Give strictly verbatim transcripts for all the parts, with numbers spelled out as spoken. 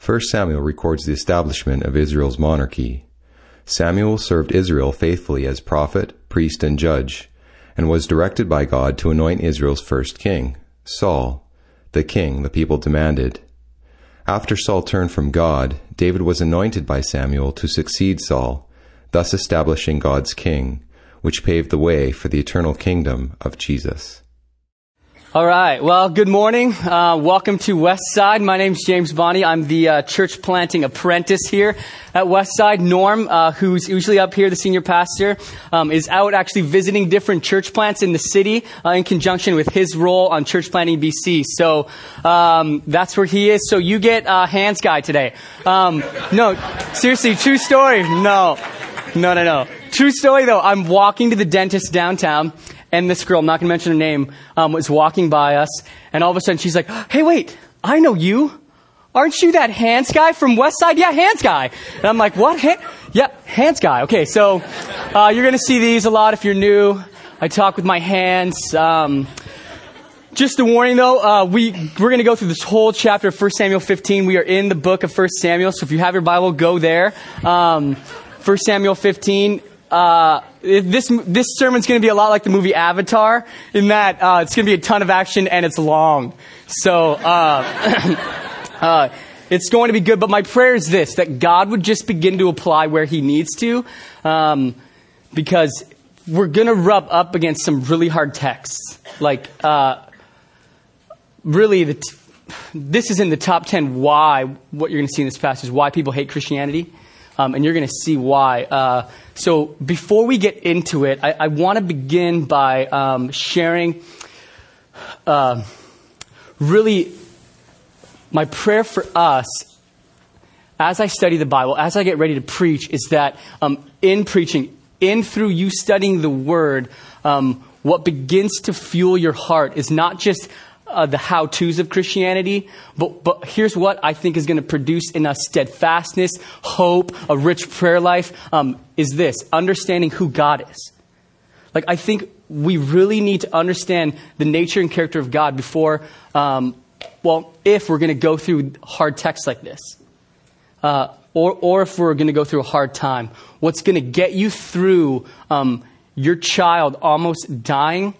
First Samuel records the establishment of Israel's monarchy. Samuel served Israel faithfully as prophet, priest, and judge, and was directed by God to anoint Israel's first king, Saul, the king the people demanded. After Saul turned from God, David was anointed by Samuel to succeed Saul, thus establishing God's king, which paved the way for the eternal kingdom of Jesus. All right. Well, good morning. Uh, welcome to Westside. My name's James Bonney. I'm the uh, church planting apprentice here at Westside. Norm, uh, who's usually up here, the senior pastor, um, is out actually visiting different church plants in the city uh, in conjunction with his role on Church Planting B C. So um, that's where he is. So you get uh, hands guy today. Um, no, seriously, true story. No, no, no, no. True story, though. I'm walking to the dentist downtown. And this girl, I'm not going to mention her name, um, was walking by us. And all of a sudden she's like, hey, wait, I know you. Aren't you that Hands guy from Westside? Yeah, Hands guy. And I'm like, what? Han- yeah, Hands guy. Okay, so uh, you're going to see these a lot if you're new. I talk with my hands. Um, just a warning, though, uh, we, we're going to go through this whole chapter of First Samuel fifteen. We are in the book of First Samuel. So if you have your Bible, go there. Um, First Samuel fifteen. Uh, this, this sermon's going to be a lot like the movie Avatar in that, uh, it's going to be a ton of action and it's long. So, uh, uh, it's going to be good. But my prayer is this, that God would just begin to apply where he needs to, um, because we're going to rub up against some really hard texts. Like, uh, really the, t- this is in the top ten why, what you're going to see in this passage, why people hate Christianity. Um, and you're going to see why. Uh, so before we get into it, I, I want to begin by um, sharing uh, really my prayer for us as I study the Bible, as I get ready to preach, is that um, in preaching, in through you studying the Word, um, what begins to fuel your heart is not just Uh, the how-tos of Christianity, but but here's what I think is going to produce in us steadfastness, hope, a rich prayer life, um, is this, understanding who God is. Like, I think we really need to understand the nature and character of God before, um, well, if we're going to go through hard texts like this, uh, or, or if we're going to go through a hard time. What's going to get you through um, your child almost dying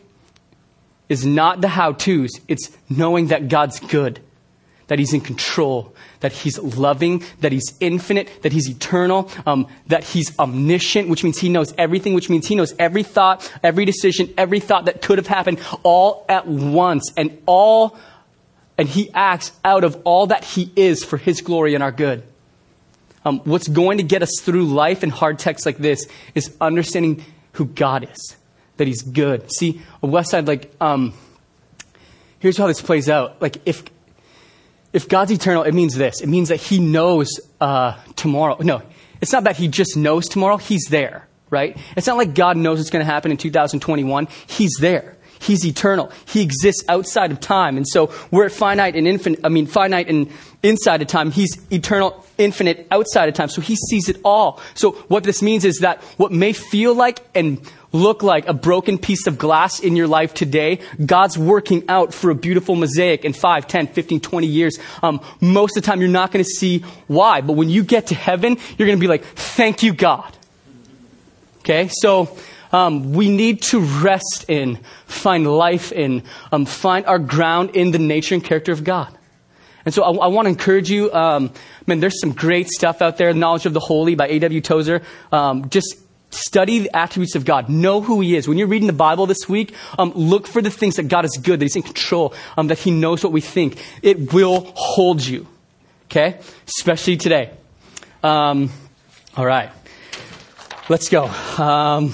is not the how-tos. It's knowing that God's good, that he's in control, that he's loving, that he's infinite, that he's eternal, um, that he's omniscient, which means he knows everything, which means he knows every thought, every decision, every thought that could have happened all at once, and all, and he acts out of all that he is for his glory and our good. Um, what's going to get us through life in hard texts like this is understanding who God is. That he's good. See, on Westside, like, um, here's how this plays out. Like, if if God's eternal, it means this. It means that he knows uh, tomorrow. No, it's not that he just knows tomorrow. He's there, right? It's not like God knows what's going to happen in two thousand twenty-one. He's there. He's eternal. He exists outside of time. And so we're finite and infinite. I mean, finite and inside of time. He's eternal, infinite, outside of time. So he sees it all. So what this means is that what may feel like and look like a broken piece of glass in your life today, God's working out for a beautiful mosaic in five, ten, fifteen, twenty years. Um, most of the time, you're not going to see why. But when you get to heaven, you're going to be like, thank you, God. Okay, so um, we need to rest in, find life in, um, find our ground in the nature and character of God. And so I, I want to encourage you, um, man, there's some great stuff out there. Knowledge of the Holy by A W Tozer. Um, just study the attributes of God. Know who he is. When you're reading the Bible this week, um, look for the things that God is good, that he's in control, um, that he knows what we think. It will hold you. Okay? Especially today. Um, all right. Let's go. Um,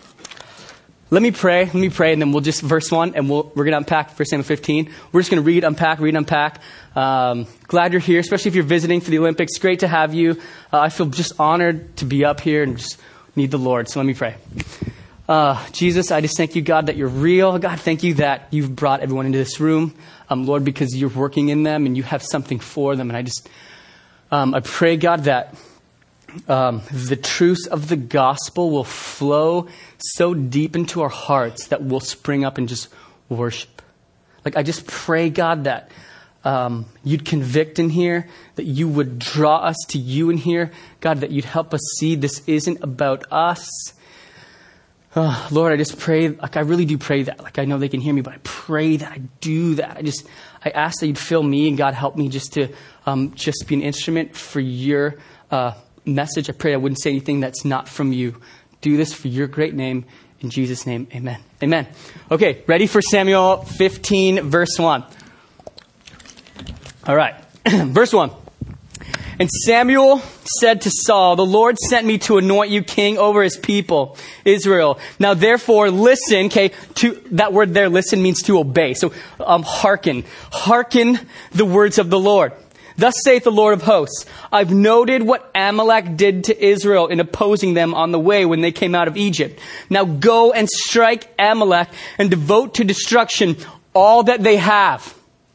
let me pray. Let me pray, and then we'll just, verse one, and we'll, we're going to unpack First Samuel fifteen. We're just going to read, unpack, read, unpack. Um, glad you're here, especially if you're visiting for the Olympics. Great to have you. Uh, I feel just honored to be up here and just need the Lord. So let me pray. Uh, Jesus, I just thank you, God, that you're real. God, thank you that you've brought everyone into this room, um, Lord, because you're working in them and you have something for them. And I just, um, I pray, God, that um, the truths of the gospel will flow so deep into our hearts that we'll spring up and just worship. Like, I just pray, God, that um, you'd convict in here, that you would draw us to you in here. God, that you'd help us see this isn't about us. Oh, Lord, I just pray, like I really do pray that. Like I know they can hear me, but I pray that I do that. I just, I ask that you'd fill me, and God help me just to um, just be an instrument for your uh, message. I pray I wouldn't say anything that's not from you. Do this for your great name. In Jesus' name, amen. Amen. Okay, ready for Samuel fifteen, verse one. All right, verse one. And Samuel said to Saul, the Lord sent me to anoint you king over his people, Israel. Now therefore listen, okay, to that word there, listen, means to obey. So um, hearken, hearken the words of the Lord. Thus saith the Lord of hosts, I've noted what Amalek did to Israel in opposing them on the way when they came out of Egypt. Now go and strike Amalek and devote to destruction all that they have.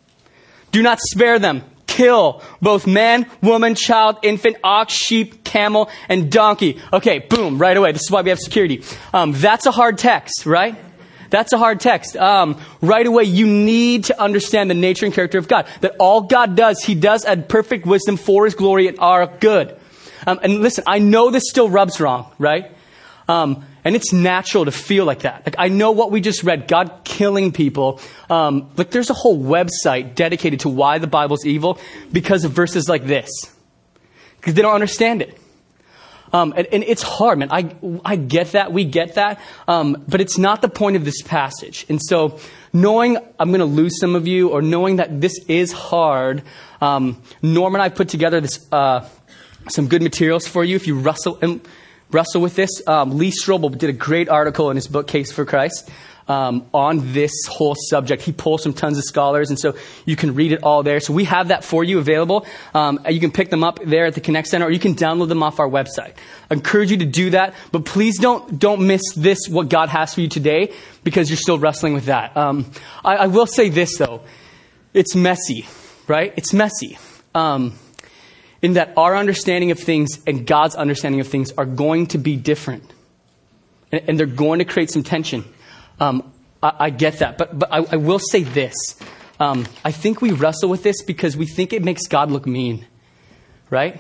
Do not spare them. Kill both man, woman, child, infant, ox, sheep, camel, and donkey. Okay, boom, right away. This is why we have security. Um, that's a hard text, right? That's a hard text. Um, right away, you need to understand the nature and character of God. That all God does, he does add perfect wisdom for his glory and our good. Um, and listen, I know this still rubs wrong, right? Um, and it's natural to feel like that. Like I know what we just read, God killing people. Um, like there's a whole website dedicated to why the Bible's evil because of verses like this. Because they don't understand it. Um, and, and it's hard, man. I, I get that. We get that. Um, but it's not the point of this passage. And so knowing I'm going to lose some of you, or knowing that this is hard, um, Norm and I put together this, uh, some good materials for you. If you wrestle, and wrestle with this, um, Lee Strobel did a great article in his book, Case for Christ, um, on this whole subject. He pulls from tons of scholars, and so you can read it all there. So we have that for you available. Um, you can pick them up there at the Connect Center, or you can download them off our website. I encourage you to do that, but please don't don't miss this, what God has for you today, because you're still wrestling with that. Um, I, I will say this, though. It's messy, right? It's messy. Um, in that our understanding of things and God's understanding of things are going to be different. And, and they're going to create some tension. Um, I, I get that. But but I, I will say this. Um, I think we wrestle with this because we think it makes God look mean. Right?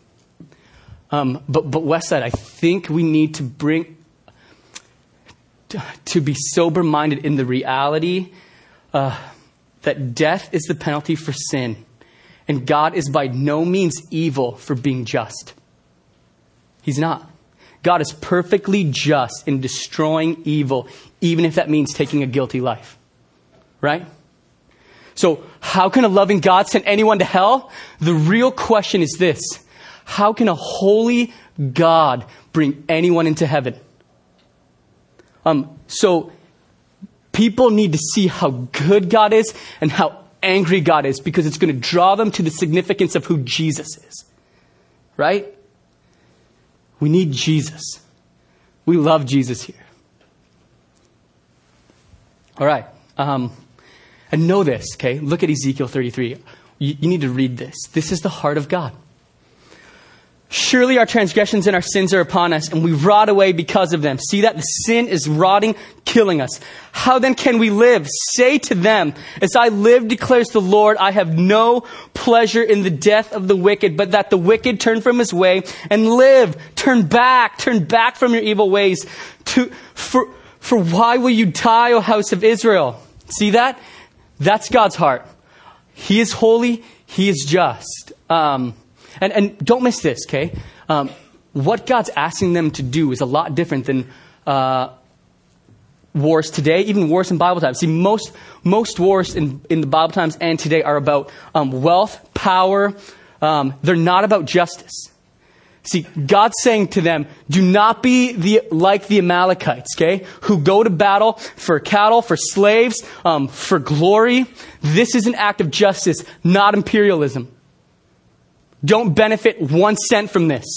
Um, but, but Westside, I think we need to bring... To, to be sober-minded in the reality uh, that death is the penalty for sin. And God is by no means evil for being just. He's not. God is perfectly just in destroying evil, even if that means taking a guilty life. Right? So how can a loving God send anyone to hell? The real question is this. How can a holy God bring anyone into heaven? Um, so people need to see how good God is and how angry God is, because it's going to draw them to the significance of who Jesus is. Right? We need Jesus. We love Jesus here. All right. Um, and know this, okay? Look at Ezekiel thirty-three. You, you need to read this. This is the heart of God. Surely our transgressions and our sins are upon us, and we rot away because of them. See that? The sin is rotting, killing us. How then can we live? Say to them, as I live, declares the Lord, I have no pleasure in the death of the wicked, but that the wicked turn from his way and live. Turn back, turn back from your evil ways. To, for, for why will you die, O house of Israel? See that? That's God's heart. He is holy. He is just. Um... And, and don't miss this, okay? Um, what God's asking them to do is a lot different than uh, wars today, even wars in Bible times. See, most most wars in, in the Bible times and today are about um, wealth, power. Um, they're not about justice. See, God's saying to them, do not be the like the Amalekites, okay? Who go to battle for cattle, for slaves, um, for glory. This is an act of justice, not imperialism. Don't benefit one cent from this.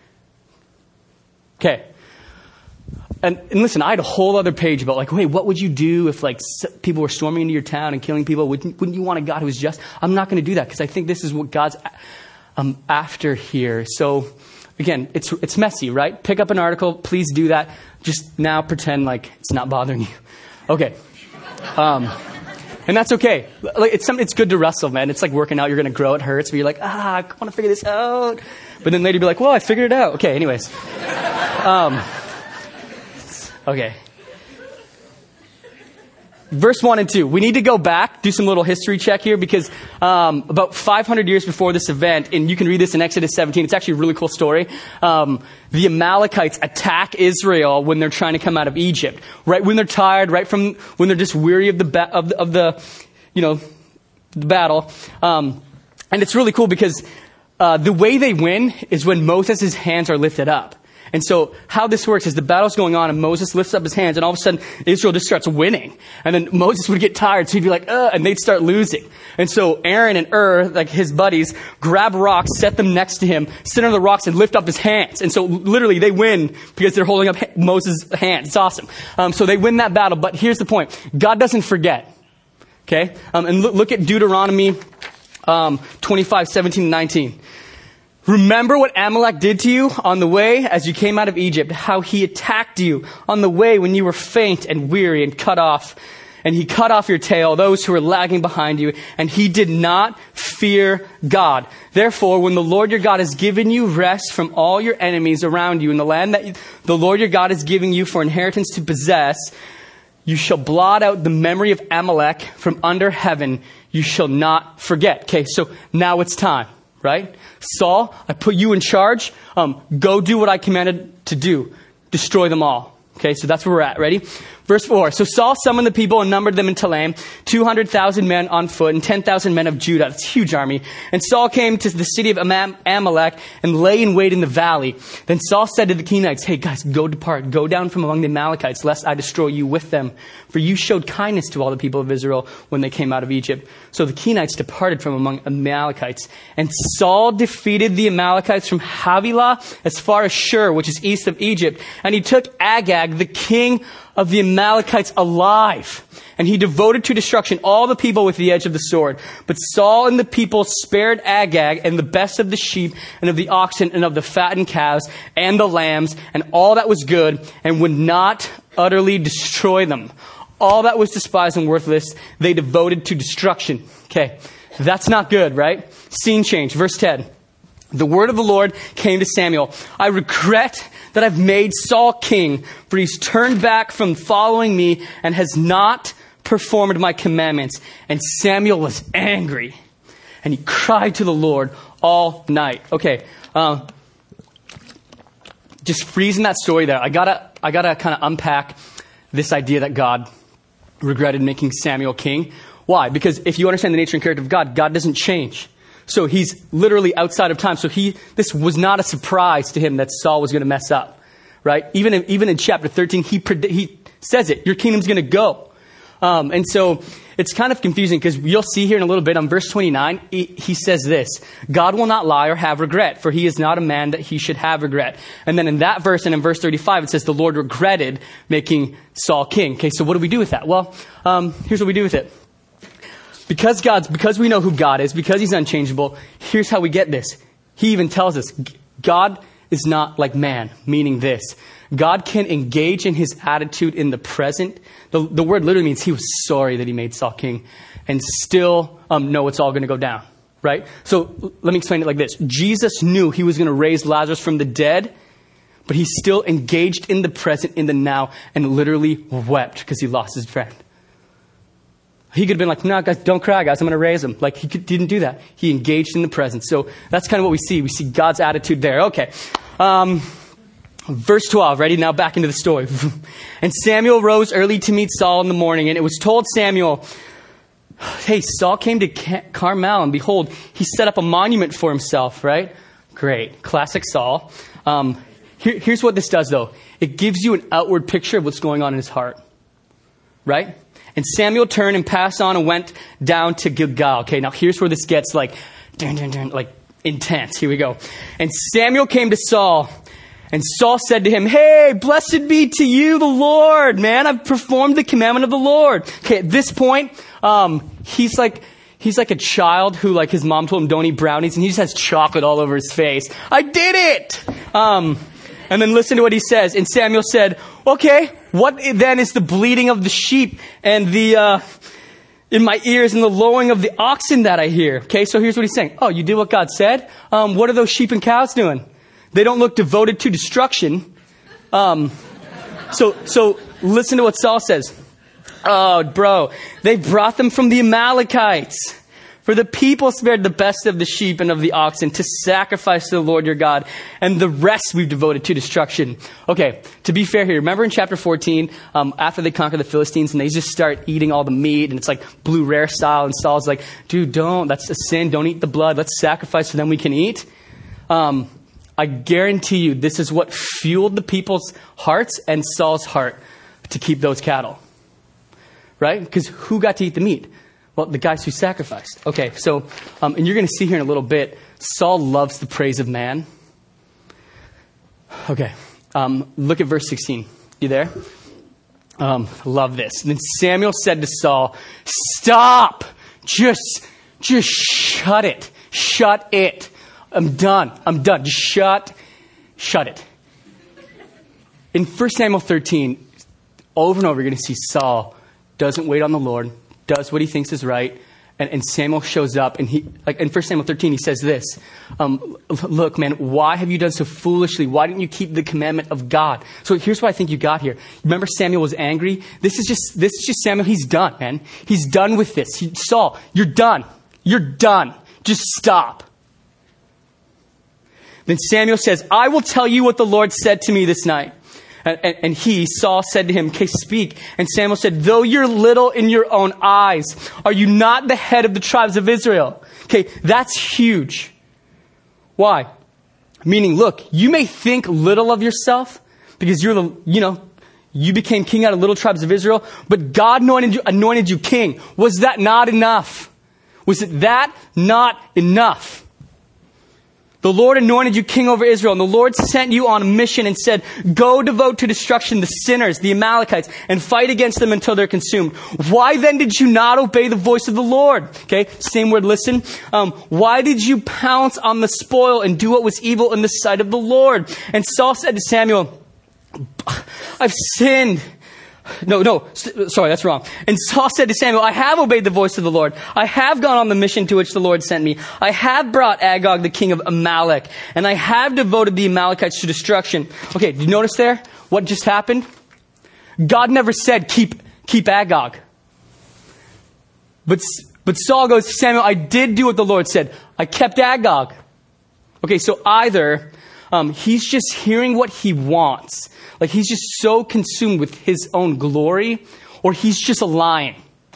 Okay. And, and listen, I had a whole other page about like, wait, what would you do if like people were storming into your town and killing people? Wouldn't, wouldn't you want a God who is just? I'm not going to do that because I think this is what God's um, after here. So again, it's it's messy, right? Pick up an article. Please do that. Just now pretend like it's not bothering you. Okay. Um, And that's okay. Like, it's something, it's good to wrestle, man. It's like working out. You're going to grow. It hurts. But you're like, ah, I want to figure this out. But then later you'll be like, well, I figured it out. Okay, anyways. Um, okay. Verse one and two. We need to go back, do some little history check here, because um, about five hundred years before this event, and you can read this in Exodus seventeen, it's actually a really cool story. Um, the Amalekites attack Israel when they're trying to come out of Egypt. Right when they're tired, right from when they're just weary of the, ba- of the, of the you know, the battle. Um, and it's really cool because uh, the way they win is when Moses' hands are lifted up. And so how this works is the battle's going on and Moses lifts up his hands and all of a sudden Israel just starts winning. And then Moses would get tired, so he'd be like, uh, and they'd start losing. And so Aaron and Ur, like his buddies, grab rocks, set them next to him, sit on the rocks and lift up his hands. And so literally they win because they're holding up Moses' hands. It's awesome. Um, so they win that battle. But here's the point. God doesn't forget. Okay? Um, and look, look at Deuteronomy um, twenty-five, seventeen, and nineteen. Remember what Amalek did to you on the way as you came out of Egypt, how he attacked you on the way when you were faint and weary and cut off. And he cut off your tail, those who were lagging behind you, and he did not fear God. Therefore, when the Lord your God has given you rest from all your enemies around you in the land that the Lord your God is giving you for inheritance to possess, you shall blot out the memory of Amalek from under heaven. You shall not forget. Okay, so now it's time. Right? Saul, I put you in charge. Um, go do what I commanded to do. Destroy them all. Okay, so that's where we're at. Ready? Verse four. So Saul summoned the people and numbered them in Telaim, two hundred thousand men on foot and ten thousand men of Judah. That's a huge army. And Saul came to the city of Am- Amalek and lay in wait in the valley. Then Saul said to the Kenites, hey guys, go depart. Go down from among the Amalekites, lest I destroy you with them. For you showed kindness to all the people of Israel when they came out of Egypt. So the Kenites departed from among Amalekites. And Saul defeated the Amalekites from Havilah as far as Shur, which is east of Egypt. And he took Agag, the king of the Amalekites, alive. And he devoted to destruction all the people with the edge of the sword. But Saul and the people spared Agag and the best of the sheep and of the oxen and of the fattened calves and the lambs and all that was good, and would not utterly destroy them. All that was despised and worthless, they devoted to destruction. Okay, that's not good, right? Scene change. Verse ten. The word of the Lord came to Samuel. I regret that I've made Saul king, for he's turned back from following me and has not performed my commandments. And Samuel was angry, and he cried to the Lord all night. Okay, uh, just freezing that story there. I gotta, I gotta kind of unpack this idea that God regretted making Samuel king. Why? Because if you understand the nature and character of God, God doesn't change. So he's literally outside of time. So he, this was not a surprise to him that Saul was going to mess up, right? Even in, even in chapter thirteen, he he says it. Your kingdom's going to go. Um, and so it's kind of confusing because you'll see here in a little bit on verse twenty-nine, he, he says this: God will not lie or have regret, for he is not a man that he should have regret. And then in that verse and in verse thirty-five, it says the Lord regretted making Saul king. Okay, so what do we do with that? Well, um, here's what we do with it. Because God's, because we know who God is, because he's unchangeable, here's how we get this. He even tells us, God is not like man, meaning this. God can engage in his attitude in the present. The, the word literally means he was sorry that he made Saul king and still um, know it's all going to go down, right? So let me explain it like this. Jesus knew he was going to raise Lazarus from the dead, but he still engaged in the present, in the now, and literally wept because he lost his friend. He could have been like, no, guys, don't cry, guys. I'm going to raise him. Like, he could, didn't do that. He engaged in the present. So that's kind of what we see. We see God's attitude there. Okay. Um, verse twelve. Ready? Now back into the story. And Samuel rose early to meet Saul in the morning. And it was told Samuel, hey, Saul came to Carmel, and behold, he set up a monument for himself, right? Great. Classic Saul. Um, here, here's what this does, though. It gives you an outward picture of what's going on in his heart, right? And Samuel turned and passed on and went down to Gilgal. Okay, now here's where this gets like, dun, dun, dun, like intense. Here we go. And Samuel came to Saul, and Saul said to him, hey, blessed be to you, the Lord, man. I've performed the commandment of the Lord. Okay, at this point, um, he's like, he's like a child who, like, his mom told him don't eat brownies, and he just has chocolate all over his face. I did it! Um, and then listen to what he says. And Samuel said, okay, what then is the bleating of the sheep and the uh, in my ears and the lowing of the oxen that I hear. Okay, so here's what he's saying. Oh, you did what God said? Um, what are those sheep and cows doing? They don't look devoted to destruction. Um, so, so listen to what Saul says. Oh, bro, they brought them from the Amalekites. For the people spared the best of the sheep and of the oxen to sacrifice to the Lord your God, and the rest we've devoted to destruction. Okay, to be fair here, remember in chapter fourteen, um, after they conquer the Philistines and they just start eating all the meat, and it's like blue rare style, and Saul's like, dude, don't, that's a sin, don't eat the blood, let's sacrifice so then we can eat. Um, I guarantee you this is what fueled the people's hearts and Saul's heart to keep those cattle. Right? Because who got to eat the meat? Well, the guys who sacrificed. Okay, so, um, and you're going to see here in a little bit, Saul loves the praise of man. Okay, um, look at verse sixteen. You there? Um, love this. And then Samuel said to Saul, stop! Just, just shut it. Shut it. I'm done. I'm done. Just shut, shut it. In First Samuel thirteen, over and over, you're going to see Saul doesn't wait on the Lord, does what he thinks is right, and, and Samuel shows up, and he, like in First Samuel thirteen, he says this, um, look, man, why have you done so foolishly? Why didn't you keep the commandment of God? So here's what I think you got here. Remember Samuel was angry? This is just, this is just Samuel. He's done, man. He's done with this. He, Saul, you're done. You're done. Just stop. Then Samuel says, I will tell you what the Lord said to me this night. And, and, and he, Saul, said to him, okay, speak. And Samuel said, though you're little in your own eyes, are you not the head of the tribes of Israel? Okay, that's huge. Why? Meaning, look, you may think little of yourself because you're the, you know, you became king out of little tribes of Israel, but God anointed you, anointed you king. Was that not enough? Was it that not enough? The Lord anointed you king over Israel, and the Lord sent you on a mission and said, go devote to destruction the sinners, the Amalekites, and fight against them until they're consumed. Why then did you not obey the voice of the Lord? Okay, same word, listen. Um, why did you pounce on the spoil and do what was evil in the sight of the Lord? And Saul said to Samuel, I've sinned. No, no, sorry, that's wrong. And Saul said to Samuel, I have obeyed the voice of the Lord. I have gone on the mission to which the Lord sent me. I have brought Agag, the king of Amalek, and I have devoted the Amalekites to destruction. Okay, do you notice there what just happened? God never said, keep, keep Agag. But, but Saul goes to Samuel, I did do what the Lord said. I kept Agag. Okay, so either um, he's just hearing what he wants. Like he's just so consumed with his own glory, or he's just lying.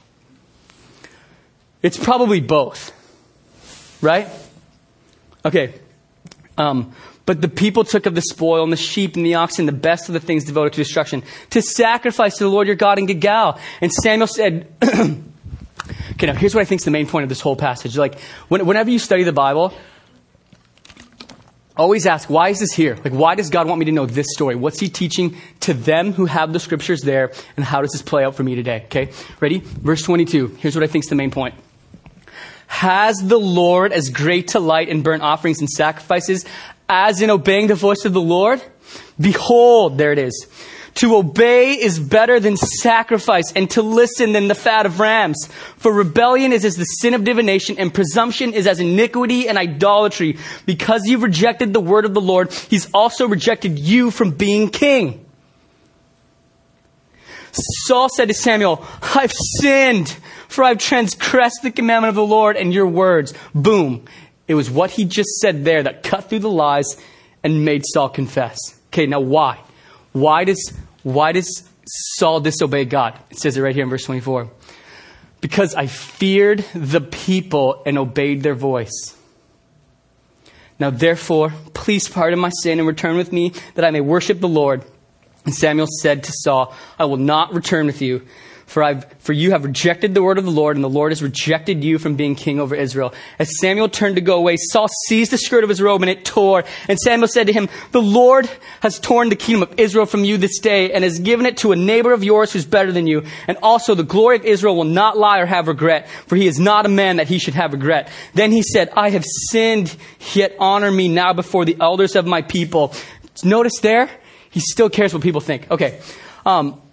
It's probably both. Right? Okay. Um, but the people took of the spoil and the sheep and the oxen, the best of the things devoted to destruction, to sacrifice to the Lord your God in Gilgal. And Samuel said, okay, now here's what I think is the main point of this whole passage. Like when, whenever you study the Bible, always ask, why is this here? Like, why does God want me to know this story? What's he teaching to them who have the scriptures there? And how does this play out for me today? Okay, ready? Verse twenty-two. Here's what I think is the main point. Has the Lord as great delight in burnt offerings and sacrifices as in obeying the voice of the Lord? Behold, there it is. To obey is better than sacrifice, and to listen than the fat of rams. For rebellion is as the sin of divination, and presumption is as iniquity and idolatry. Because you've rejected the word of the Lord, he's also rejected you from being king. Saul said to Samuel, I've sinned, for I've transgressed the commandment of the Lord and your words. Boom. It was what he just said there that cut through the lies and made Saul confess. Okay, now why? Why does, why does Saul disobey God? It says it right here in verse twenty-four. Because I feared the people and obeyed their voice. Now therefore, please pardon my sin and return with me that I may worship the Lord. And Samuel said to Saul, I will not return with you, for I've, for you have rejected the word of the Lord, and the Lord has rejected you from being king over Israel. As Samuel turned to go away, Saul seized the skirt of his robe, and it tore. And Samuel said to him, the Lord has torn the kingdom of Israel from you this day, and has given it to a neighbor of yours who's better than you. And also the glory of Israel will not lie or have regret, for he is not a man that he should have regret. Then he said, I have sinned, yet honor me now before the elders of my people. Notice there, he still cares what people think. Okay. Um,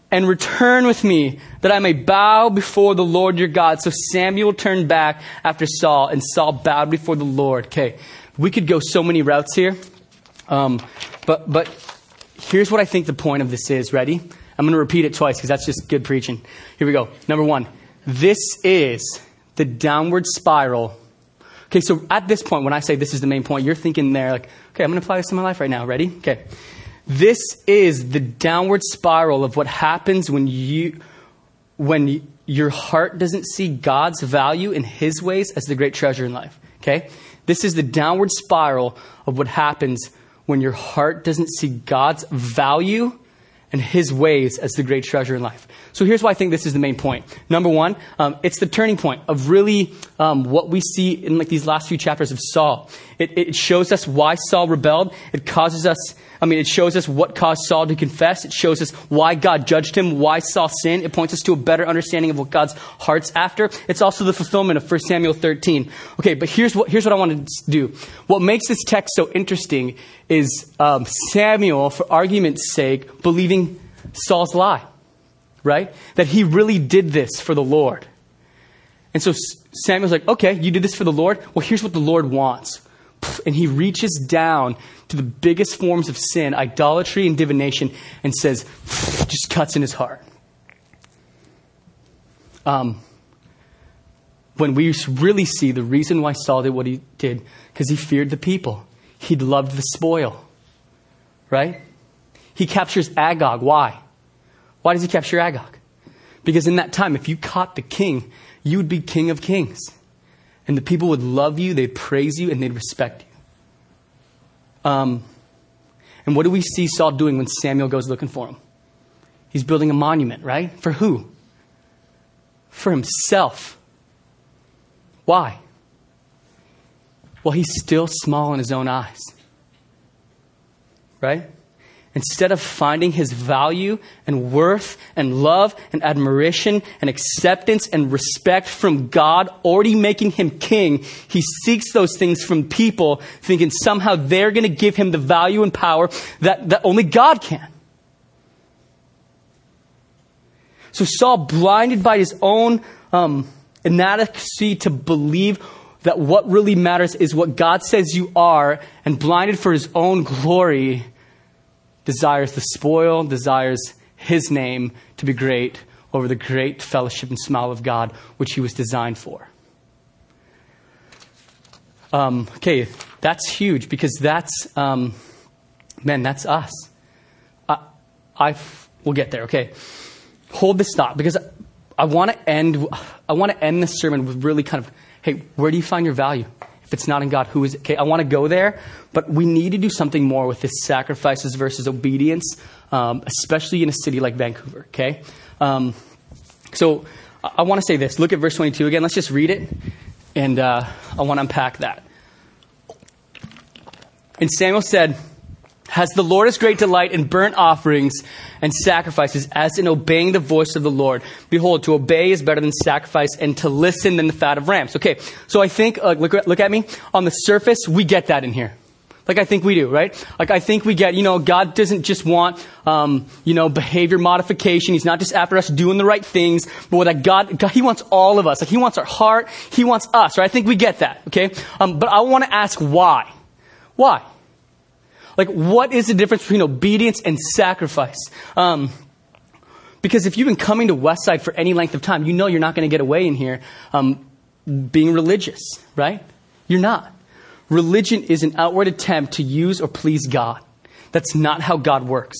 and return with me that I may bow before the Lord your God. So Samuel turned back after Saul, and Saul bowed before the Lord. Okay, we could go so many routes here. Um, but, but here's what I think the point of this is. Ready? I'm going to repeat it twice because that's just good preaching. Here we go. Number one, this is the downward spiral. Okay, so at this point, when I say this is the main point, you're thinking there like, okay, I'm going to apply this to my life right now. Ready? Okay. This is the downward spiral of what happens when you, when your heart doesn't see God's value in his ways as the great treasure in life. Okay? This is the downward spiral of what happens when your heart doesn't see God's value and his ways as the great treasure in life. So here's why I think this is the main point. Number one, um, it's the turning point of really um, what we see in like these last few chapters of Saul. It, it shows us why Saul rebelled. It causes us, I mean, it shows us what caused Saul to confess. It shows us why God judged him, why Saul sinned. It points us to a better understanding of what God's heart's after. It's also the fulfillment of First Samuel thirteen. Okay, but here's what here's what I wanted to do. What makes this text so interesting is um, Samuel, for argument's sake, believing Saul's lie, right? That he really did this for the Lord. And so Samuel's like, okay, you did this for the Lord? Well, here's what the Lord wants. And he reaches down to the biggest forms of sin, idolatry and divination, and says, just cuts in his heart. Um, when we really see the reason why Saul did what he did, because he feared the people. He loved the spoil, right? He captures Agag. Why? Why does he capture Agag? Because in that time, if you caught the king, you would be king of kings. And the people would love you, they'd praise you, and they'd respect you. Um, and what do we see Saul doing when Samuel goes looking for him? He's building a monument, right? For who? For himself. Why? Well, he's still small in his own eyes. Right? Instead of finding his value and worth and love and admiration and acceptance and respect from God, already making him king, he seeks those things from people, thinking somehow they're going to give him the value and power that, that only God can. So Saul, blinded by his own um, inadequacy to believe that what really matters is what God says you are, and blinded for his own glory, desires the spoil, desires his name to be great over the great fellowship and smile of God, which he was designed for. Um, okay, that's huge because that's, um, man, that's us. I, I, we'll get there. Okay, hold this thought because I want to end. I want to end this sermon with really kind of, hey, where do you find your value? If it's not in God, who is it? Okay, I want to go there, but we need to do something more with this sacrifices versus obedience, um, especially in a city like Vancouver, okay? Um, so I, I want to say this. Look at verse twenty-two again. Let's just read it, and uh, I want to unpack that. And Samuel said, "Has the Lord as great delight in burnt offerings and sacrifices as in obeying the voice of the Lord? Behold, to obey is better than sacrifice, and to listen than the fat of rams." Okay, so I think, uh, look, look at me. On the surface, we get that in here. Like I think we do, right? Like I think we get, you know, God doesn't just want, um, you know, behavior modification. He's not just after us doing the right things, but that God, God, he wants all of us. Like he wants our heart. He wants us, right? I think we get that, okay? Um, but I want to ask why. Why? Like, what is the difference between obedience and sacrifice? Um, because if you've been coming to Westside for any length of time, you know you're not going to get away in here um, being religious, right? You're not. Religion is an outward attempt to use or please God. That's not how God works.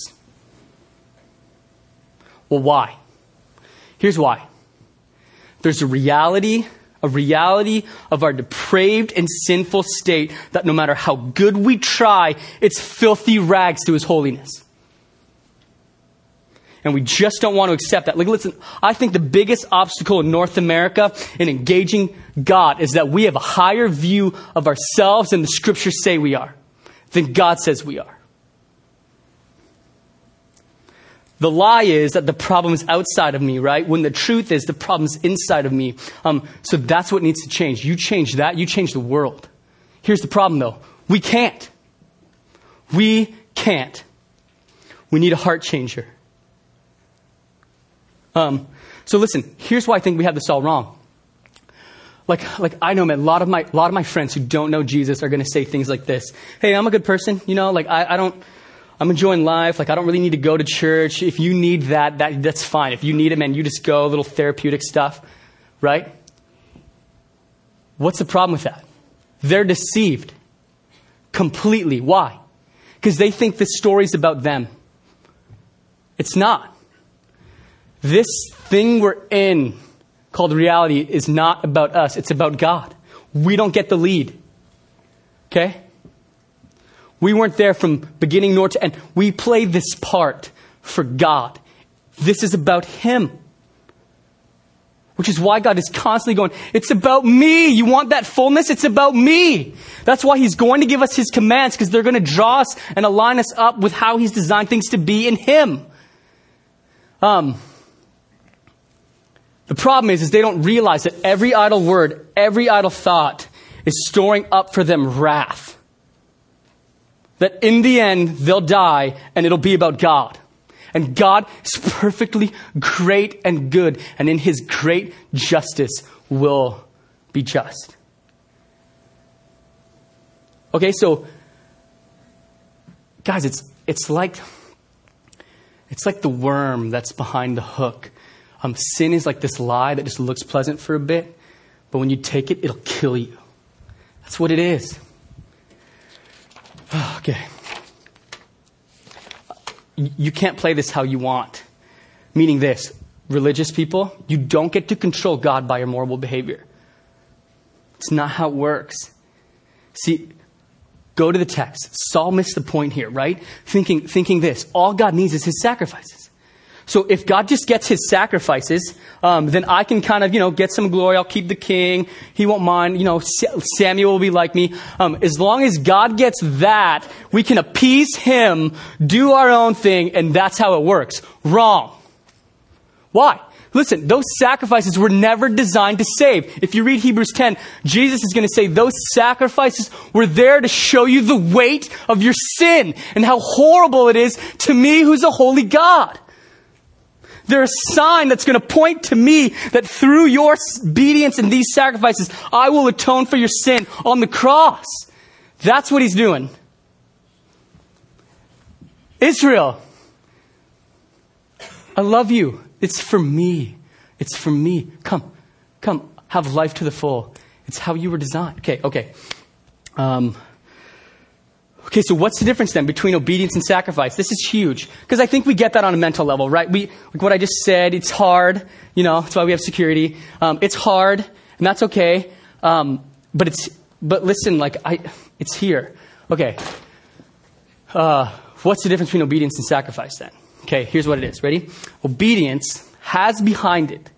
Well, why? Here's why. There's a reality A reality of our depraved and sinful state that no matter how good we try, it's filthy rags to his holiness. And we just don't want to accept that. Like, listen, I think the biggest obstacle in North America in engaging God is that we have a higher view of ourselves than the scriptures say we are, than God says we are. The lie is that the problem is outside of me, right? When the truth is the problem's inside of me. Um, so that's what needs to change. You change that, you change the world. Here's the problem though. We can't. We can't. We need a heart changer. Um, so listen, here's why I think we have this all wrong. Like, like I know, man, a lot of my, a lot of my friends who don't know Jesus are going to say things like this. Hey, I'm a good person. You know, like I, I don't, I'm enjoying life. Like I don't really need to go to church. If you need that, that, that's fine. If you need it, man, you just go, a little therapeutic stuff, right? What's the problem with that? They're deceived completely. Why? Because they think this story's about them. It's not. This thing we're in called reality is not about us. It's about God. We don't get the lead. Okay? We weren't there from beginning nor to end. We play this part for God. This is about Him. Which is why God is constantly going, it's about me. You want that fullness? It's about me. That's why He's going to give us His commands, because they're going to draw us and align us up with how He's designed things to be in Him. Um, the problem is, is they don't realize that every idle word, every idle thought is storing up for them wrath. That in the end, they'll die and it'll be about God. And God is perfectly great and good, and in His great justice will be just. Okay, so guys, it's it's like it's like the worm that's behind the hook. Um, sin is like this lie that just looks pleasant for a bit, but when you take it, it'll kill you. That's what it is. Okay. You can't play this how you want. Meaning this, religious people, you don't get to control God by your moral behavior. It's not how it works. See, go to the text. Saul missed the point here, right? Thinking, thinking this, all God needs is His sacrifices. So if God just gets His sacrifices, um, then I can kind of, you know, get some glory. I'll keep the king. He won't mind. You know, Samuel will be like me. Um, as long as God gets that, we can appease Him, do our own thing, and that's how it works. Wrong. Why? Listen, those sacrifices were never designed to save. If you read Hebrews ten, Jesus is going to say those sacrifices were there to show you the weight of your sin and how horrible it is to me, who's a holy God. They're a sign that's going to point to me that through your obedience and these sacrifices, I will atone for your sin on the cross. That's what He's doing. Israel, I love you. It's for me. It's for me. Come, come, have life to the full. It's how you were designed. Okay, okay. Um, Okay, so what's the difference then between obedience and sacrifice? This is huge, because I think we get that on a mental level, right? We, like what I just said, it's hard, you know, that's why we have security. Um, it's hard, and that's okay. Um, but it's, but listen, like I, it's here. Okay. Uh, what's the difference between obedience and sacrifice then? Okay, here's what it is. Ready? Obedience has behind it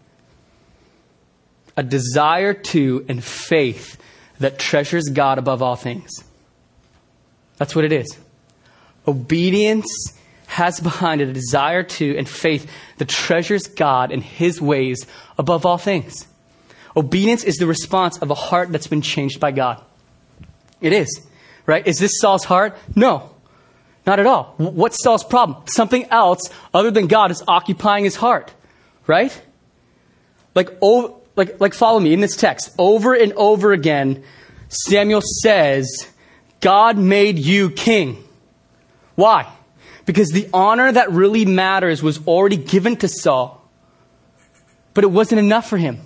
a desire to and faith that treasures God above all things. That's what it is. Obedience has behind it a desire to and faith that treasures God and His ways above all things. Obedience is the response of a heart that's been changed by God. It is, right? Is this Saul's heart? No, not at all. What's Saul's problem? Something else other than God is occupying his heart, right? Like, oh, like, like follow me in this text. Over and over again, Samuel says, God made you king. Why? Because the honor that really matters was already given to Saul. But it wasn't enough for him.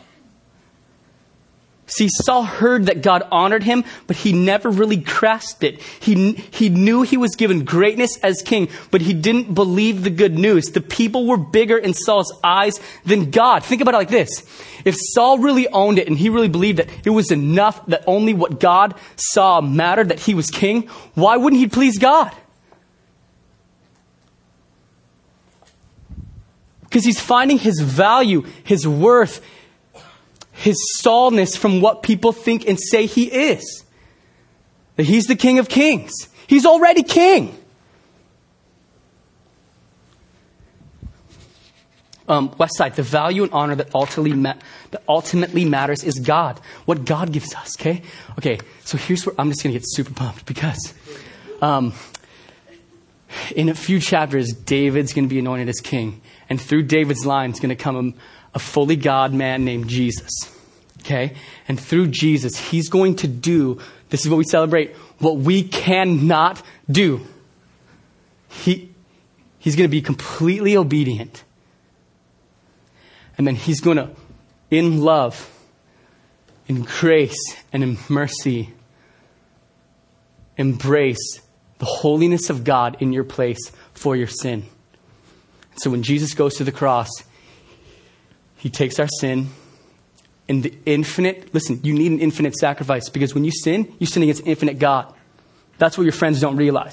See, Saul heard that God honored him, but he never really grasped it. He, he knew he was given greatness as king, but he didn't believe the good news. The people were bigger in Saul's eyes than God. Think about it like this. If Saul really owned it and he really believed that it was enough, that only what God saw mattered, that he was king, why wouldn't he please God? Because he's finding his value, his worth, his Saulness from what people think and say he is. That he's the King of Kings. He's already king. Um, Westside, the value and honor that ultimately, ma- that ultimately matters is God. What God gives us, okay? Okay, so here's where I'm just going to get super pumped because um, in a few chapters, David's going to be anointed as king. And through David's line is going to come a, a fully God man named Jesus. Okay? And through Jesus, he's going to do, this is what we celebrate, what we cannot do. He, he's going to be completely obedient. And then he's going to, in love, in grace, and in mercy, embrace the holiness of God in your place for your sin. So when Jesus goes to the cross, he takes our sin and the infinite, listen, you need an infinite sacrifice because when you sin, you sin against infinite God. That's what your friends don't realize.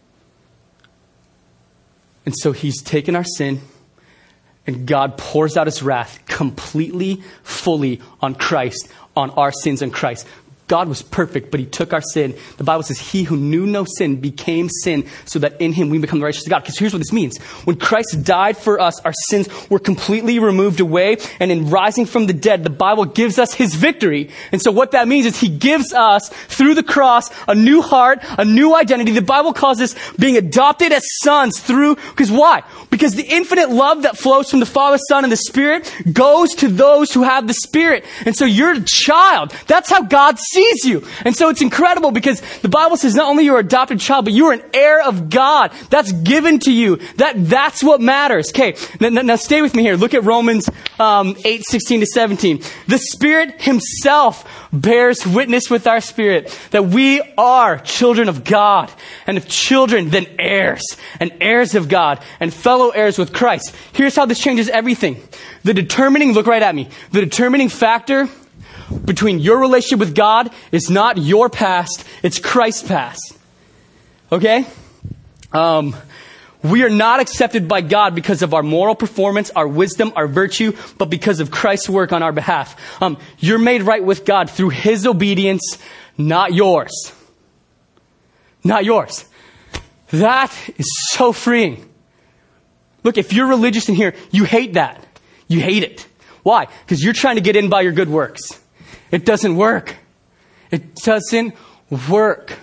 And so he's taken our sin and God pours out his wrath completely, fully on Christ, on our sins in Christ. God was perfect, but he took our sin. The Bible says he who knew no sin became sin so that in him we become the righteousness of God. Because here's what this means. When Christ died for us, our sins were completely removed away. And in rising from the dead, the Bible gives us his victory. And so what that means is he gives us, through the cross, a new heart, a new identity. The Bible calls this being adopted as sons through, because why? Because the infinite love that flows from the Father, Son, and the Spirit goes to those who have the Spirit. And so you're a child. That's how God sees you. And so it's incredible because the Bible says not only you're an adopted child, but you're an heir of God. That's given to you. That That's what matters. Okay, now, now stay with me here. Look at Romans um, eight, sixteen to seventeen. The Spirit himself bears witness with our spirit that we are children of God. And if children, then heirs. And heirs of God. And fellow heirs with Christ. Here's how this changes everything. The determining, look right at me. The determining factor between your relationship with God is not your past, it's Christ's past. Okay? Um, we are not accepted by God because of our moral performance, our wisdom, our virtue, but because of Christ's work on our behalf. Um, you're made right with God through his obedience, not yours. Not yours. That is so freeing. Look, if you're religious in here, you hate that. You hate it. Why? Because you're trying to get in by your good works. It doesn't work. It doesn't work.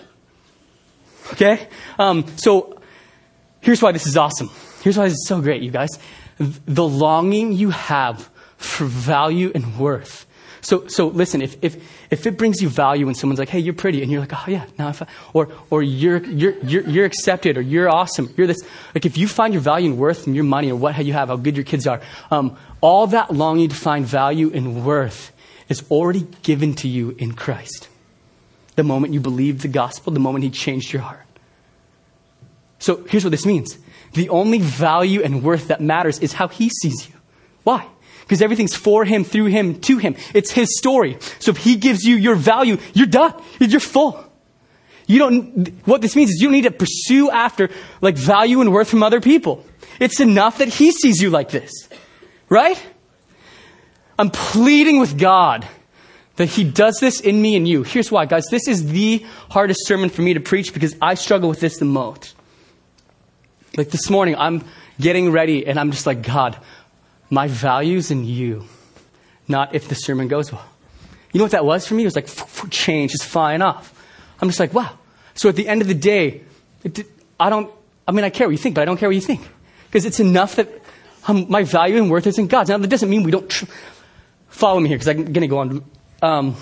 Okay? Um, so, here's why this is awesome. Here's why this is so great, you guys. The longing you have for value and worth. So, so listen, if, if, if it brings you value when someone's like, hey, you're pretty, and you're like, oh yeah, now if I, or, or you're, you're, you're, you're accepted, or you're awesome, you're this, like if you find your value and worth in your money or what you have, how good your kids are, um, all that longing to find value and worth is already given to you in Christ. The moment you believed the gospel, the moment he changed your heart. So here's what this means. The only value and worth that matters is how he sees you. Why? Because everything's for him, through him, to him. It's his story. So if he gives you your value, you're done. You're full. You don't, what this means is you don't need to pursue after like value and worth from other people. It's enough that he sees you like this. Right? I'm pleading with God that he does this in me and you. Here's why, guys. This is the hardest sermon for me to preach because I struggle with this the most. Like this morning, I'm getting ready and I'm just like, God, my value's in you. Not if the sermon goes well. You know what that was for me? It was like change, just flying off. I'm just like, wow. So at the end of the day, it, I don't, I mean, I care what you think, but I don't care what you think. Because it's enough that um, my value and worth is in God's. Now, that doesn't mean we don't tr- follow me here because I'm going to go on. Um,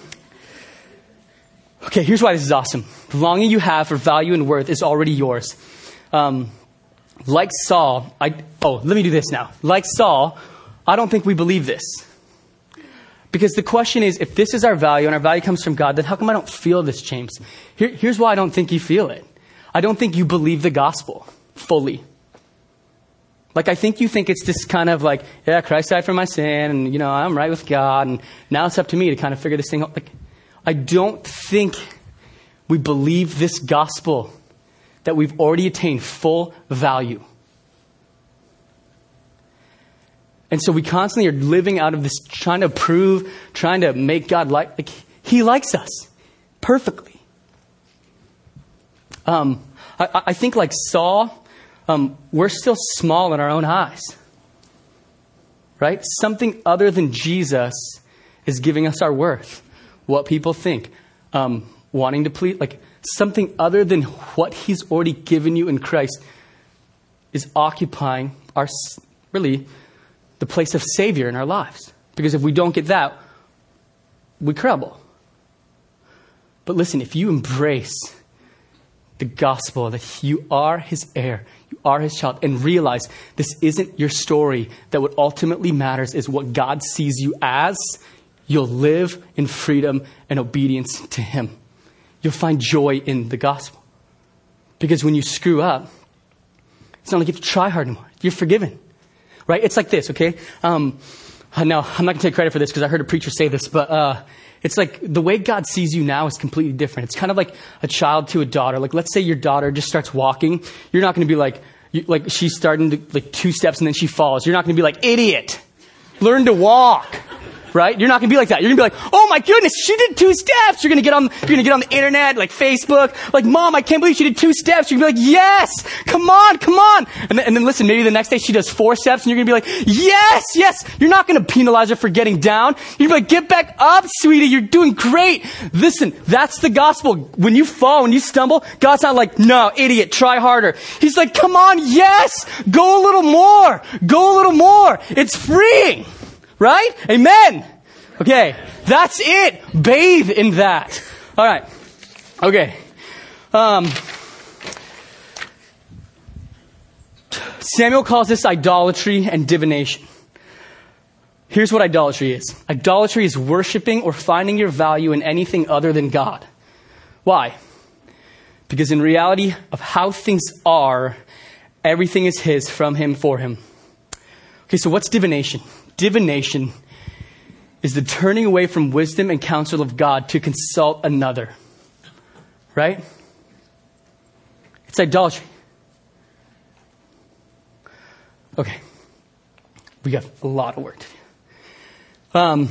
okay, here's why this is awesome. The longing you have for value and worth is already yours. Um, like Saul, I, oh, let me do this now. Like Saul, I don't think we believe this. Because the question is, if this is our value and our value comes from God, then how come I don't feel this, James? Here, here's why I don't think you feel it. I don't think you believe the gospel fully. Like, I think you think it's this kind of like, yeah, Christ died for my sin, and, you know, I'm right with God, and now it's up to me to kind of figure this thing out. Like, I don't think we believe this gospel that we've already attained full value. And so we constantly are living out of this, trying to prove, trying to make God like, like he likes us perfectly. Um, I, I think like Saul, um, we're still small in our own eyes, right? Something other than Jesus is giving us our worth, what people think, um, wanting to please, like something other than what he's already given you in Christ is occupying our, really, the place of Savior in our lives. Because if we don't get that, we crumble. But listen, if you embrace the gospel that you are his heir, you are his child, and realize this isn't your story, that what ultimately matters is what God sees you as, you'll live in freedom and obedience to him. You'll find joy in the gospel. Because when you screw up, it's not like you have to try hard anymore. You're forgiven. Right? It's like this, okay? Um, no, I'm not going to take credit for this because I heard a preacher say this, but uh, it's like the way God sees you now is completely different. It's kind of like a child to a daughter. Like, let's say your daughter just starts walking. You're not going to be like, you, like she's starting to like two steps and then she falls. You're not going to be like, idiot, learn to walk. Right? You're not going to be like that. You're going to be like, oh my goodness, she did two steps. You're going to get on, you're going to get on the internet, like Facebook, like, Mom, I can't believe she did two steps. You're going to be like, yes, come on, come on. And then, and then listen, maybe the next day she does four steps and you're going to be like, yes, yes. You're not going to penalize her for getting down. You're going to be like, get back up, sweetie. You're doing great. Listen, that's the gospel. When you fall, when you stumble, God's not like, no, idiot, try harder. He's like, come on, yes, go a little more, go a little more. It's freeing. Right? Amen. Okay. That's it. Bathe in that. All right. Okay. Um, Samuel calls this idolatry and divination. Here's what idolatry is. Idolatry is worshiping or finding your value in anything other than God. Why? Because in reality of how things are, everything is his, from him, for him. Okay, so what's divination? Divination is the turning away from wisdom and counsel of God to consult another. Right? It's idolatry. Okay. We got a lot of work to do. Um,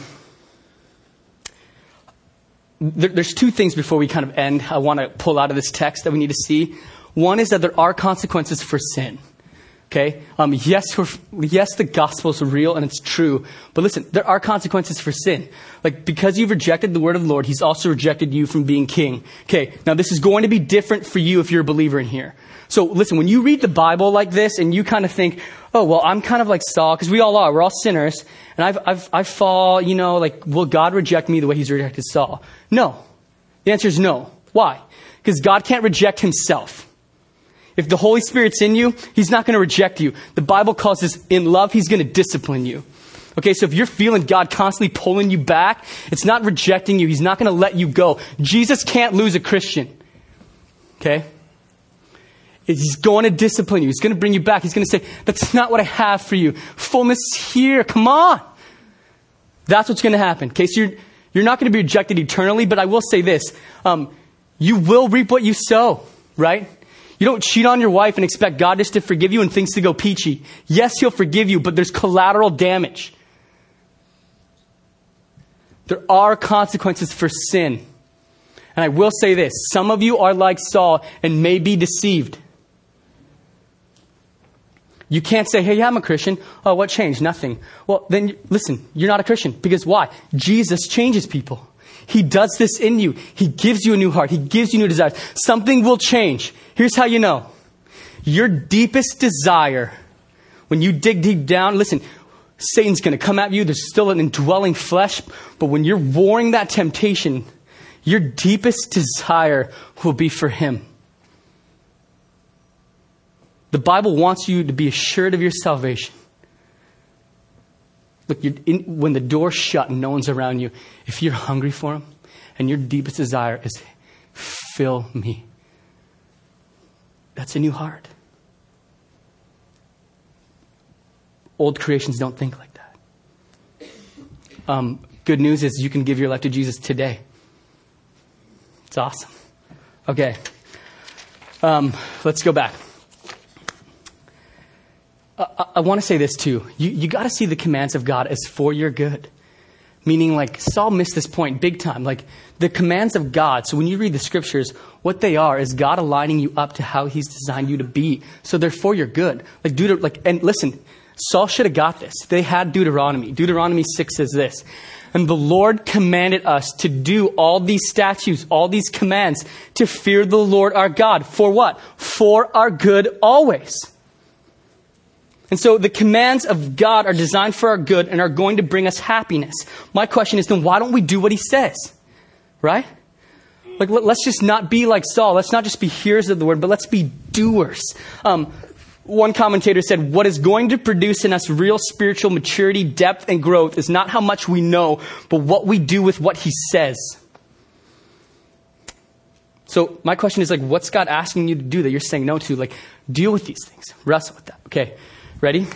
there, there's two things before we kind of end I want to pull out of this text that we need to see. One is that there are consequences for sin. Okay. Um, yes, we're, yes, the gospel is real and it's true. But listen, there are consequences for sin. Like, because you've rejected the word of the Lord, he's also rejected you from being king. Okay. Now, this is going to be different for you if you're a believer in here. So listen, when you read the Bible like this and you kind of think, oh, well, I'm kind of like Saul, because we all are. We're all sinners. And I've, I've, I fall, you know, like, will God reject me the way he's rejected Saul? No. The answer is no. Why? Because God can't reject himself. If the Holy Spirit's in you, he's not going to reject you. The Bible calls this, in love, he's going to discipline you. Okay, so if you're feeling God constantly pulling you back, it's not rejecting you. He's not going to let you go. Jesus can't lose a Christian. Okay? He's going to discipline you. He's going to bring you back. He's going to say, that's not what I have for you. Fullness here. Come on. That's what's going to happen. Okay, so you're, you're not going to be rejected eternally, but I will say this. Um, you will reap what you sow, right? You don't cheat on your wife and expect God just to forgive you and things to go peachy. Yes, he'll forgive you, but there's collateral damage. There are consequences for sin. And I will say this. Some of you are like Saul and may be deceived. You can't say, hey, yeah, I'm a Christian. Oh, what changed? Nothing. Well, then listen, you're not a Christian. Because why? Jesus changes people. He does this in you. He gives you a new heart. He gives you new desires. Something will change. Here's how you know. Your deepest desire, when you dig deep down, listen, Satan's going to come at you. There's still an indwelling flesh. But when you're warring that temptation, your deepest desire will be for him. The Bible wants you to be assured of your salvation. Look, you're in, when the door's shut and no one's around you, if you're hungry for him and your deepest desire is, fill me, that's a new heart. Old creations don't think like that. Um, good news is you can give your life to Jesus today. It's awesome. Okay. Um, let's go back. I, I want to say this too. You, you got to see the commands of God as for your good. Meaning, like, Saul missed this point big time. Like, the commands of God. So when you read the scriptures, what they are is God aligning you up to how he's designed you to be. So they're for your good. Like, Deuter- like, and listen, Saul should have got this. They had Deuteronomy. Deuteronomy six says this. And the Lord commanded us to do all these statutes, all these commands, to fear the Lord our God. For what? For our good always. And so the commands of God are designed for our good and are going to bring us happiness. My question is, then why don't we do what he says? Right? Like, let's just not be like Saul. Let's not just be hearers of the word, but let's be doers. Um, one commentator said, what is going to produce in us real spiritual maturity, depth, and growth is not how much we know, but what we do with what he says. So my question is, like, what's God asking you to do that you're saying no to? Like, deal with these things. Wrestle with that. Okay, ready?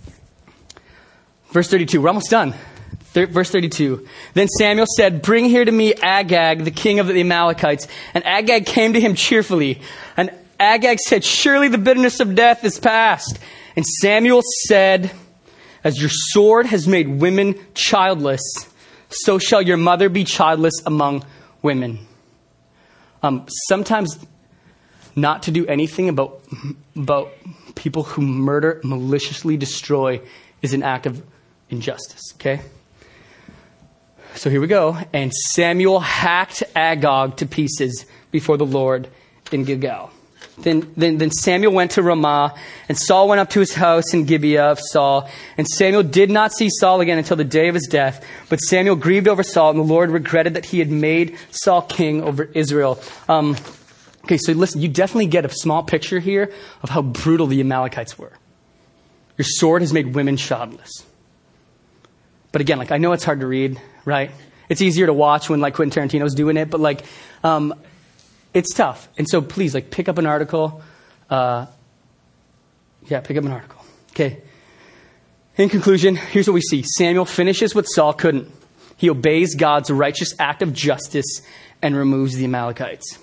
Verse thirty-two. We're almost done. Thir- verse thirty-two. Then Samuel said, bring here to me Agag, the king of the Amalekites. And Agag came to him cheerfully. And Agag said, surely the bitterness of death is past. And Samuel said, as your sword has made women childless, so shall your mother be childless among women. Um, sometimes not to do anything about, about people who murder, maliciously destroy is an act of injustice, okay? So here we go. And Samuel hacked Agag to pieces before the Lord in Gilgal. Then, then, then Samuel went to Ramah, and Saul went up to his house in Gibeah of Saul. And Samuel did not see Saul again until the day of his death. But Samuel grieved over Saul, and the Lord regretted that he had made Saul king over Israel. Um, okay, so listen, you definitely get a small picture here of how brutal the Amalekites were. Your sword has made women childless. But again, like, I know it's hard to read, right? It's easier to watch when, like, Quentin Tarantino's doing it, but, like, um, it's tough. And so please, like, pick up an article. Uh, yeah, pick up an article. Okay. In conclusion, here's what we see. Samuel finishes what Saul couldn't. He obeys God's righteous act of justice and removes the Amalekites.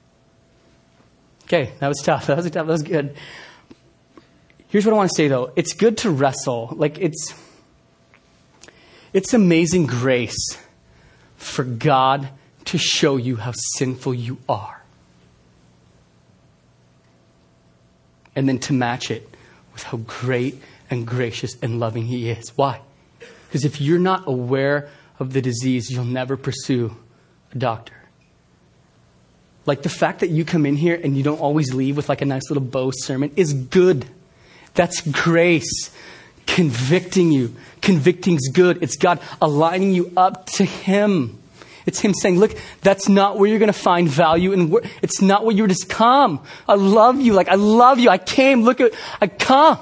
Okay, that was tough. That was tough. That was good. Here's what I want to say, though. It's good to wrestle. Like, it's, it's amazing grace for God to show you how sinful you are. And then to match it with how great and gracious and loving he is. Why? Because if you're not aware of the disease, you'll never pursue a doctor. Like, the fact that you come in here and you don't always leave with, like, a nice little bow sermon is good. That's grace convicting you. Convicting's good. It's God aligning you up to him. It's him saying, look, that's not where you're going to find value. And it's not where you're just come. I love you. Like, I love you. I came. Look at, I come.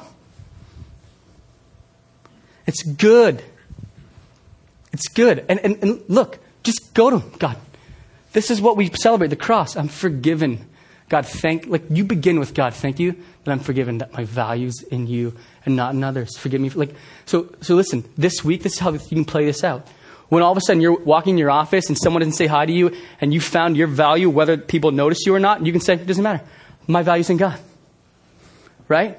It's good. It's good. And, and, and look, just go to him. God, this is what we celebrate, the cross. I'm forgiven. God, thank, like, you begin with, God, thank you that I'm forgiven, that my value's in you and not in others. Forgive me. For, like, so, so listen, this week, this is how you can play this out. When all of a sudden you're walking in your office and someone doesn't say hi to you and you found your value, whether people notice you or not, you can say, it doesn't matter. My value's in God. Right?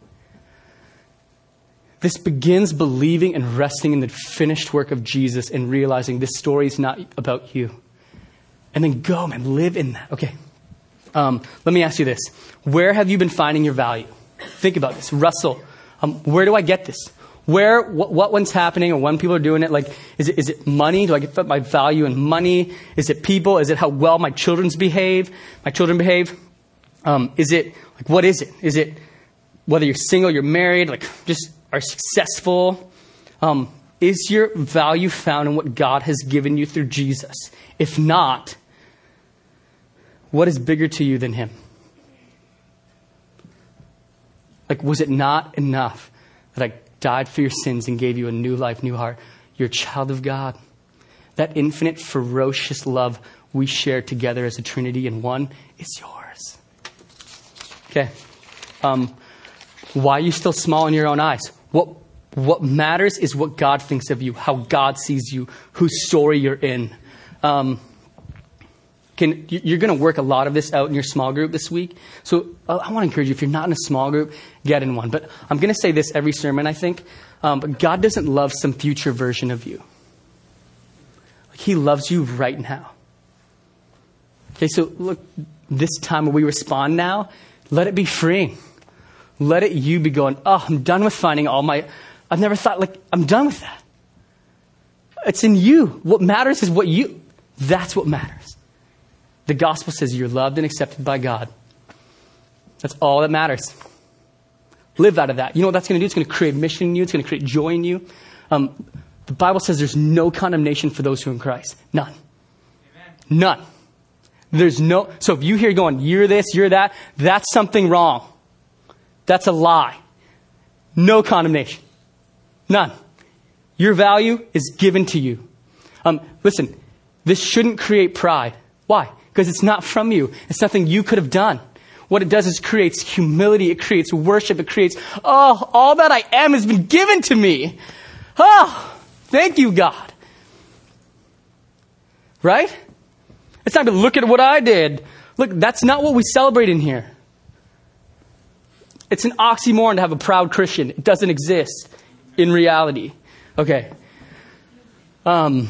This begins believing and resting in the finished work of Jesus and realizing this story is not about you. And then go, man, live in that. Okay. Um, let me ask you this. Where have you been finding your value? Think about this. Russell, um, where do I get this? Where, what, what one's happening or when people are doing it? Like, is it, is it money? Do I get my value in money? Is it people? Is it how well my children's behave? My children behave? Um, is it, like, what is it? Is it whether you're single, you're married, like, just are successful? Um, is your value found in what God has given you through Jesus? If not, what is bigger to you than him? Like, was it not enough that I died for your sins and gave you a new life, new heart? You're a child of God. That infinite, ferocious love we share together as a Trinity in one is yours. Okay. Um, why are you still small in your own eyes? What, what matters is what God thinks of you, how God sees you, whose story you're in. Um, Can, you're going to work a lot of this out in your small group this week. So uh, I want to encourage you, if you're not in a small group, get in one. But I'm going to say this every sermon, I think. Um, but God doesn't love some future version of you. Like, he loves you right now. Okay, so look, this time when we respond now, let it be freeing. Let it you be going, oh, I'm done with finding all my, I've never thought, like, I'm done with that. It's in you. What matters is what you, that's what matters. The gospel says you're loved and accepted by God. That's all that matters. Live out of that. You know what that's going to do? It's going to create mission in you. It's going to create joy in you. Um, the Bible says there's no condemnation for those who are in Christ. None. Amen. None. There's no, so if you hear going, you're this, you're that, that's something wrong. That's a lie. No condemnation. None. Your value is given to you. Um, listen, this shouldn't create pride. Why? Because it's not from you. It's nothing you could have done. What it does is creates humility. It creates worship. It creates, oh, all that I am has been given to me. Oh, thank you, God. Right? It's not going to look at what I did. Look, that's not what we celebrate in here. It's an oxymoron to have a proud Christian. It doesn't exist in reality. Okay. Um,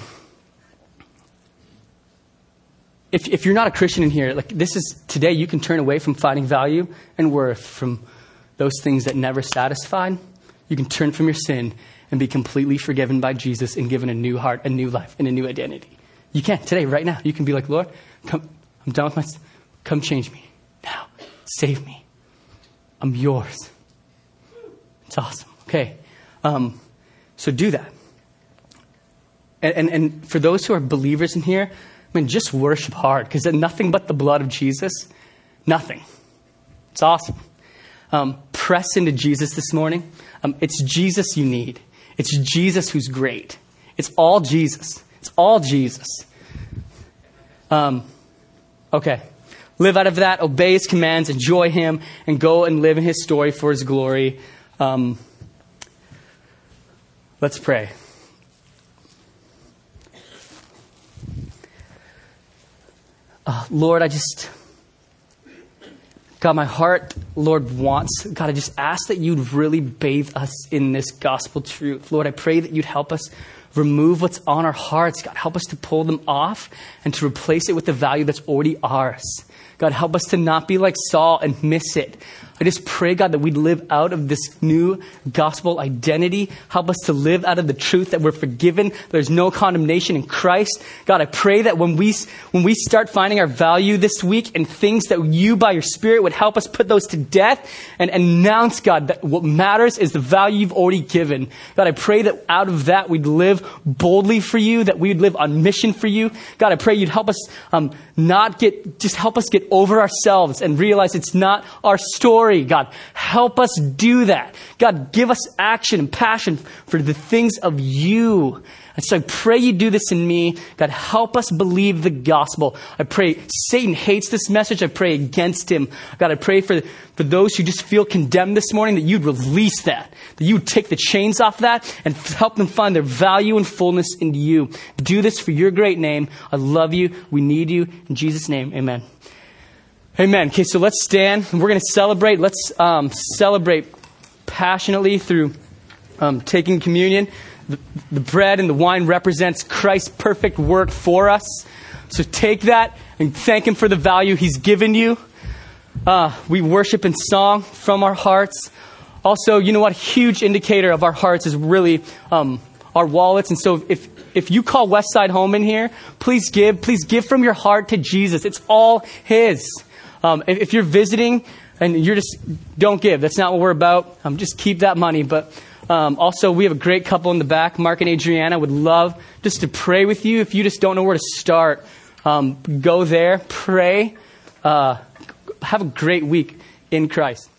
if if you're not a Christian in here, like this is today, you can turn away from finding value and worth from those things that never satisfied. You can turn from your sin and be completely forgiven by Jesus and given a new heart, a new life, and a new identity. You can today, right now. You can be like, Lord, come, I'm done with my sin. Come change me now. Save me. I'm yours. It's awesome. Okay. Um, so do that. And, and, and for those who are believers in here, I mean, just worship hard because nothing but the blood of Jesus, nothing. It's awesome. Um, press into Jesus this morning. Um, it's Jesus you need. It's Jesus who's great. It's all Jesus. It's all Jesus. Um, okay. Live out of that, obey his commands, enjoy him, and go and live in his story for his glory. Um, let's pray. Uh, Lord, I just, God, my heart, Lord, wants, God, I just ask that you'd really bathe us in this gospel truth. Lord, I pray that you'd help us remove what's on our hearts. God, help us to pull them off and to replace it with the value that's already ours. God, help us to not be like Saul and miss it. I just pray, God, that we'd live out of this new gospel identity. Help us to live out of the truth that we're forgiven. There's no condemnation in Christ. God, I pray that when we when we start finding our value this week and things that you by your Spirit would help us put those to death and announce, God, that what matters is the value you've already given. God, I pray that out of that we'd live boldly for you, that we'd live on mission for you. God, I pray you'd help us um, not get, just help us get over ourselves and realize it's not our story. God, help us do that. God, give us action and passion for the things of you. And so I pray you do this in me. God, help us believe the gospel. I pray Satan hates this message. I pray against him. God, I pray for, for those who just feel condemned this morning that you'd release that, that you would take the chains off that and help them find their value and fullness in you. Do this for your great name. I love you. We need you. In Jesus' name, amen. Amen. Okay, so let's stand. We're going to celebrate. Let's um, celebrate passionately through um, taking communion. The, the bread and the wine represents Christ's perfect work for us. So take that and thank him for the value he's given you. Uh, we worship in song from our hearts. Also, you know what? A huge indicator of our hearts is really um, our wallets. And so if if you call Westside home in here, please give. Please give from your heart to Jesus. It's all his. Um, if you're visiting and you're just, don't give. That's not what we're about. Um, just keep that money. But um, also, we have a great couple in the back. Mark and Adriana would love just to pray with you. If you just don't know where to start, um, go there, pray. Uh, have a great week in Christ.